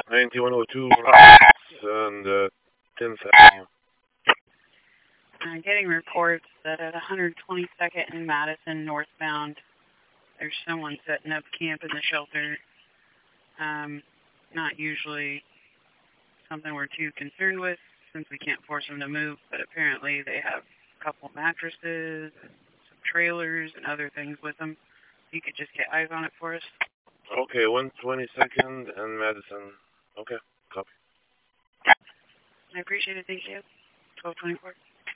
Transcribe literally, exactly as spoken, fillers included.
ninety-one oh two and uh, tenth Avenue. I'm getting reports that at one twenty-second and Madison northbound, there's someone setting up camp in the shelter. Um, not usually something we're too concerned with since we can't force them to move, but apparently they have a couple mattresses, some trailers, and other things with them. You could just get eyes on it for us. Okay, one twenty-second and Madison. Okay, copy. I appreciate it. Thank you. twelve twenty-four.